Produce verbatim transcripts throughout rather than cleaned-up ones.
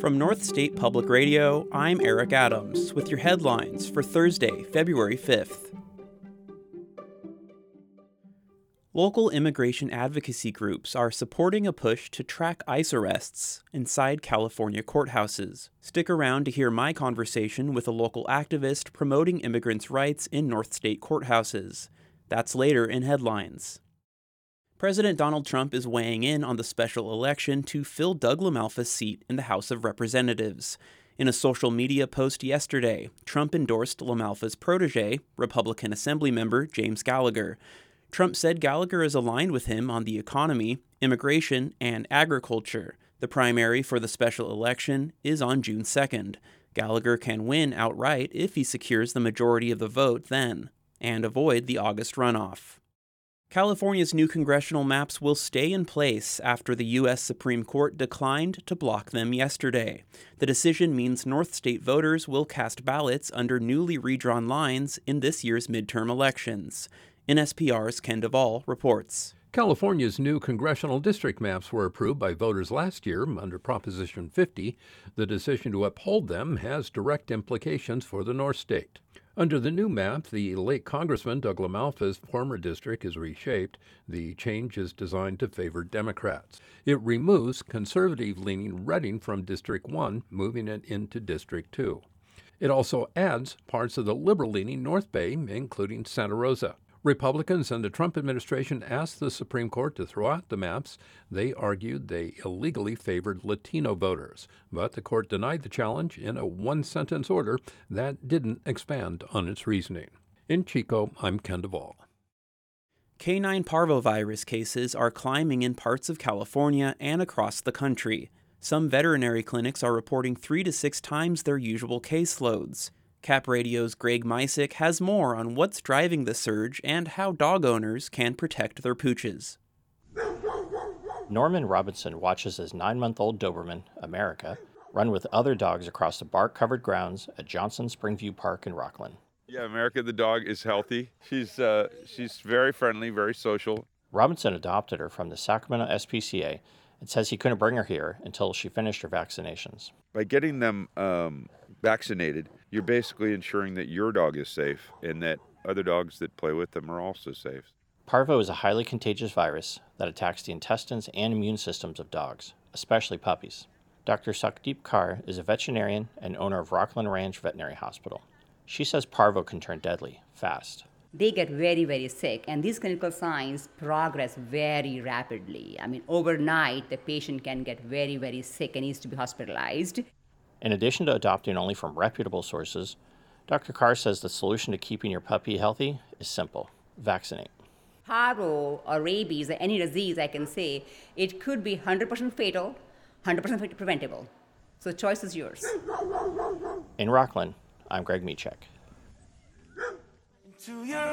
From North State Public Radio, I'm Eric Adams with your headlines for Thursday, February fifth. Local immigration advocacy groups are supporting a push to track ICE arrests inside California courthouses. Stick around to hear my conversation with a local activist promoting immigrants' rights in North State courthouses. That's later in headlines. President Donald Trump is weighing in on the special election to fill Doug LaMalfa's seat in the House of Representatives. In a social media post yesterday, Trump endorsed LaMalfa's protege, Republican Assemblymember James Gallagher. Trump said Gallagher is aligned with him on the economy, immigration, and agriculture. The primary for the special election is on June second. Gallagher can win outright if he secures the majority of the vote then, and avoid the August runoff. California's new congressional maps will stay in place after the U S Supreme Court declined to block them yesterday. The decision means North State voters will cast ballots under newly redrawn lines in this year's midterm elections. N S P R's Ken Duvall reports. California's new congressional district maps were approved by voters last year under Proposition fifty. The decision to uphold them has direct implications for the North State. Under the new map, the late Congressman Doug LaMalfa's former district is reshaped. The change is designed to favor Democrats. It removes conservative-leaning Redding from District one, moving it into District two. It also adds parts of the liberal-leaning North Bay, including Santa Rosa. Republicans and the Trump administration asked the Supreme Court to throw out the maps. They argued they illegally favored Latino voters, but the court denied the challenge in a one-sentence order that didn't expand on its reasoning. In Chico, I'm Ken Duvall. Canine parvovirus cases are climbing in parts of California and across the country. Some veterinary clinics are reporting three to six times their usual caseloads. Cap Radio's Greg Mysick has more on what's driving the surge and how dog owners can protect their pooches. Norman Robinson watches his nine-month-old Doberman, America, run with other dogs across the bark-covered grounds at Johnson Springview Park in Rockland. Yeah, America the dog is healthy. She's uh, she's very friendly, very social. Robinson adopted her from the Sacramento S P C A and says he couldn't bring her here until she finished her vaccinations. By getting them um, vaccinated, you're basically ensuring that your dog is safe and that other dogs that play with them are also safe. Parvo is a highly contagious virus that attacks the intestines and immune systems of dogs, especially puppies. Doctor Sakdeep Kaur is a veterinarian and owner of Rockland Ranch Veterinary Hospital. She says parvo can turn deadly fast. They get very, very sick, and these clinical signs progress very rapidly. I mean, overnight, the patient can get very, very sick and needs to be hospitalized. In addition to adopting only from reputable sources, Doctor Kaur says the solution to keeping your puppy healthy is simple: vaccinate. Parvo or rabies or any disease, I can say, it could be one hundred percent fatal, one hundred percent preventable. So the choice is yours. In Rockland, I'm Greg Michek. To your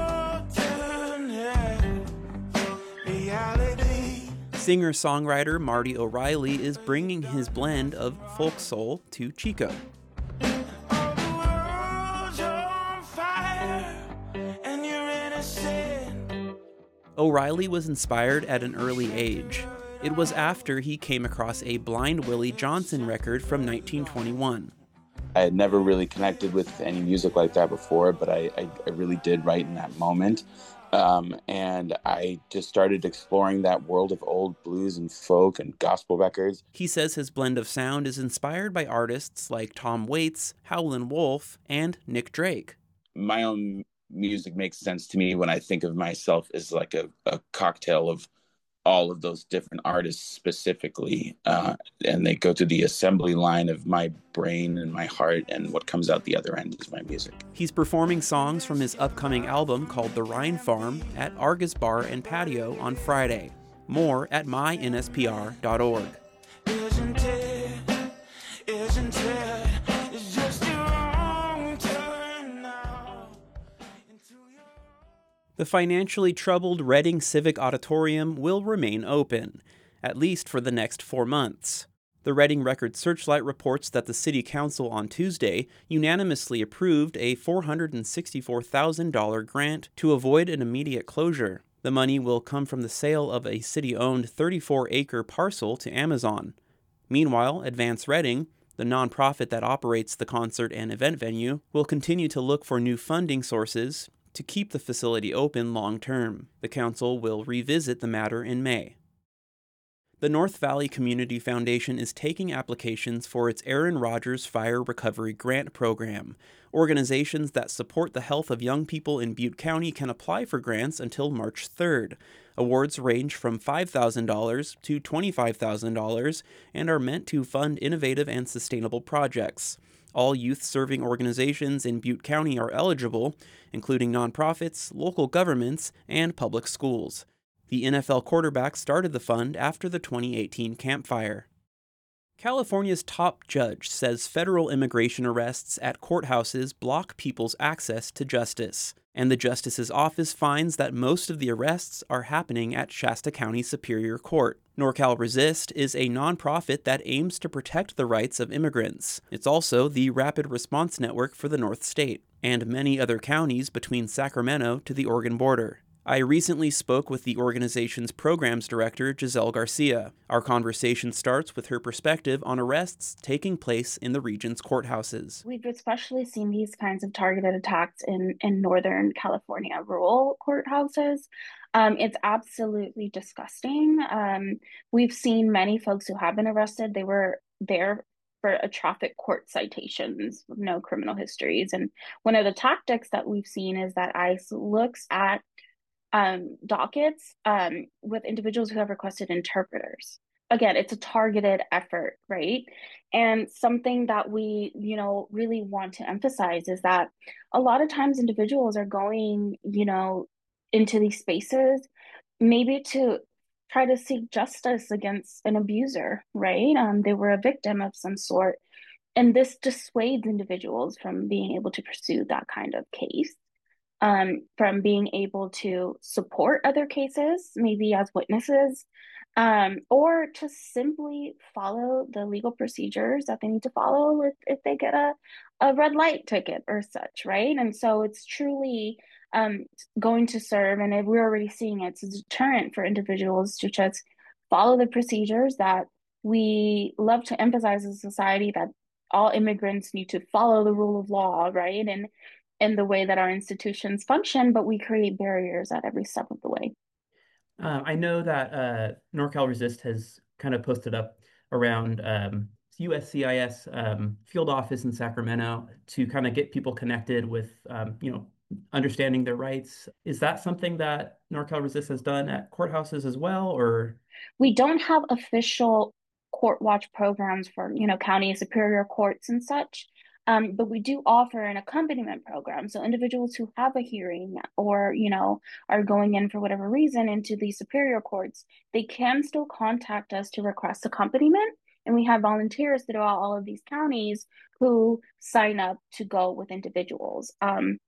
alternate reality. Singer-songwriter Marty O'Reilly is bringing his blend of folk soul to Chico. All the world's on fire, and you're innocent. O'Reilly was inspired at an early age. It was after he came across a Blind Willie Johnson record from nineteen twenty-one. I had never really connected with any music like that before, but I, I, I really did right in that moment. Um, and I just started exploring that world of old blues and folk and gospel records. He says his blend of sound is inspired by artists like Tom Waits, Howlin' Wolf, and Nick Drake. My own music makes sense to me when I think of myself as like a, a cocktail of all of those different artists specifically, uh, and they go to the assembly line of my brain and my heart, and what comes out the other end is my music. He's performing songs from his upcoming album called The Rhine Farm at Argus Bar and Patio on Friday. More at my N S P R dot org. Isn't it? Isn't it? It's just your wrong turn now. Into your... The financially troubled Redding Civic Auditorium will remain open, at least for the next four months. The Redding Record Searchlight reports that the City Council on Tuesday unanimously approved a four hundred sixty-four thousand dollars grant to avoid an immediate closure. The money will come from the sale of a city-owned thirty-four acre parcel to Amazon. Meanwhile, Advance Reading, the nonprofit that operates the concert and event venue, will continue to look for new funding sources to keep the facility open long term. The council will revisit the matter in May. The North Valley Community Foundation is taking applications for its Aaron Rodgers Fire Recovery Grant Program. Organizations that support the health of young people in Butte County can apply for grants until March third. Awards range from five thousand dollars to twenty-five thousand dollars and are meant to fund innovative and sustainable projects. All youth-serving organizations in Butte County are eligible, including nonprofits, local governments, and public schools. The N F L quarterback started the fund after the twenty eighteen Camp Fire. California's top judge says federal immigration arrests at courthouses block people's access to justice, and the justice's office finds that most of the arrests are happening at Shasta County Superior Court. NorCal Resist is a nonprofit that aims to protect the rights of immigrants. It's also the rapid response network for the North State, and many other counties between Sacramento to the Oregon border. I recently spoke with the organization's programs director, Giselle Garcia. Our conversation starts with her perspective on arrests taking place in the region's courthouses. We've especially seen these kinds of targeted attacks in, in Northern California rural courthouses. Um, it's absolutely disgusting. Um, we've seen many folks who have been arrested. They were there for a traffic court citations with no criminal histories. And one of the tactics that we've seen is that ICE looks at um, dockets um, with individuals who have requested interpreters. Again, it's a targeted effort, right? And something that we, you know, really want to emphasize is that a lot of times individuals are going, you know, into these spaces maybe to try to seek justice against an abuser, right? Um, they were a victim of some sort. And this dissuades individuals from being able to pursue that kind of case. Um, from being able to support other cases, maybe as witnesses, um, or to simply follow the legal procedures that they need to follow if, if they get a, a red light ticket or such, right? And so it's truly um, going to serve, and we're already seeing it, it's a deterrent for individuals to just follow the procedures that we love to emphasize as a society, that all immigrants need to follow the rule of law, right? And in the way that our institutions function, but we create barriers at every step of the way. Uh, I know that uh, NorCal Resist has kind of posted up around um, U S C I S um, field office in Sacramento to kind of get people connected with, um, you know, understanding their rights. Is that something that NorCal Resist has done at courthouses as well, or? We don't have official court watch programs for, you know, county superior courts and such. Um, but we do offer an accompaniment program. So individuals who have a hearing or, you know, are going in for whatever reason into the superior courts, they can still contact us to request accompaniment. And we have volunteers throughout all of these counties who sign up to go with individuals. Um,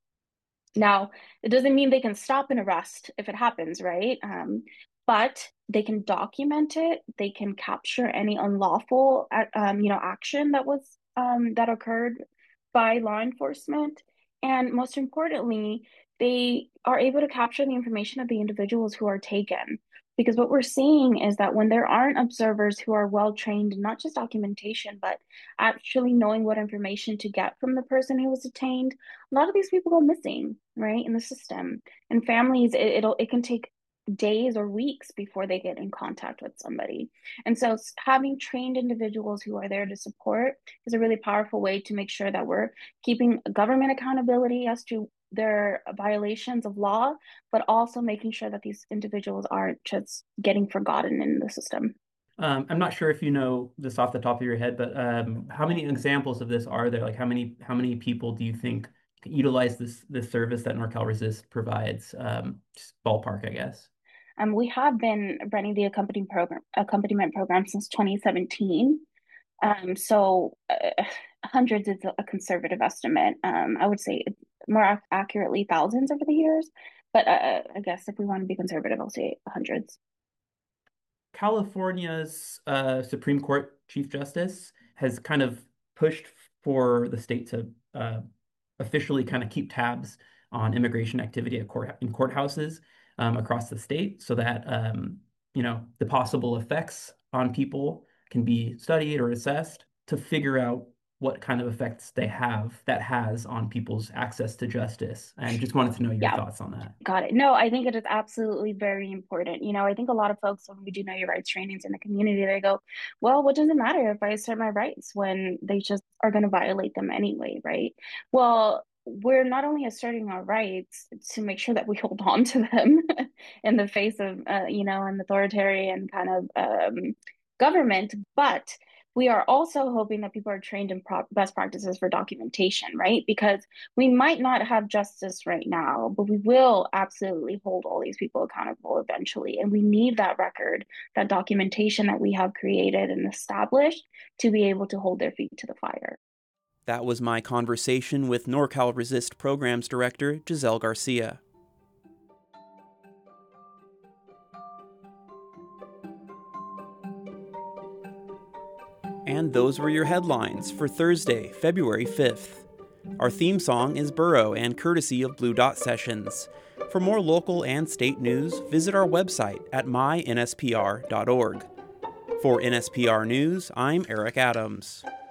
now, it doesn't mean they can stop an arrest if it happens, right? Um, but they can document it. They can capture any unlawful, um, you know, action that was Um, that occurred by law enforcement. And most importantly, they are able to capture the information of the individuals who are taken. Because what we're seeing is that when there aren't observers who are well trained in not just documentation, but actually knowing what information to get from the person who was detained, a lot of these people go missing, right, in the system. And families, it, it'll it can take days or weeks before they get in contact with somebody. And so having trained individuals who are there to support is a really powerful way to make sure that we're keeping government accountability as to their violations of law, but also making sure that these individuals aren't just getting forgotten in the system. Um, I'm not sure if you know this off the top of your head, but um, how many examples of this are there? Like how many how many people do you think utilize this this service that NorCal Resist provides? Um, just ballpark, I guess. Um, we have been running the accompaniment program, accompaniment program since twenty seventeen. Um, so uh, hundreds is a conservative estimate. Um, I would say more accurately thousands over the years, but uh, I guess if we want to be conservative, I'll say hundreds. California's uh, Supreme Court Chief Justice has kind of pushed for the state to uh, officially kind of keep tabs on immigration activity at court in courthouses um, across the state, so that um, you know, the possible effects on people can be studied or assessed to figure out what kind of effects they have that has on people's access to justice. And just wanted to know your Yeah. thoughts on that. Got it. No, I think it is absolutely very important. You know, I think a lot of folks, when we do know your rights trainings in the community, they go, well, what does it matter if I assert my rights when they just are going to violate them anyway, right? Well, we're not only asserting our rights to make sure that we hold on to them in the face of, uh, you know, an authoritarian kind of um, government, but we are also hoping that people are trained in pro- best practices for documentation, right? Because we might not have justice right now, but we will absolutely hold all these people accountable eventually. And we need that record, that documentation that we have created and established to be able to hold their feet to the fire. That was my conversation with NorCal Resist Programs Director Giselle Garcia. And those were your headlines for Thursday, February fifth. Our theme song is Burrow and courtesy of Blue Dot Sessions. For more local and state news, visit our website at my N S P R dot org. For N S P R News, I'm Eric Adams.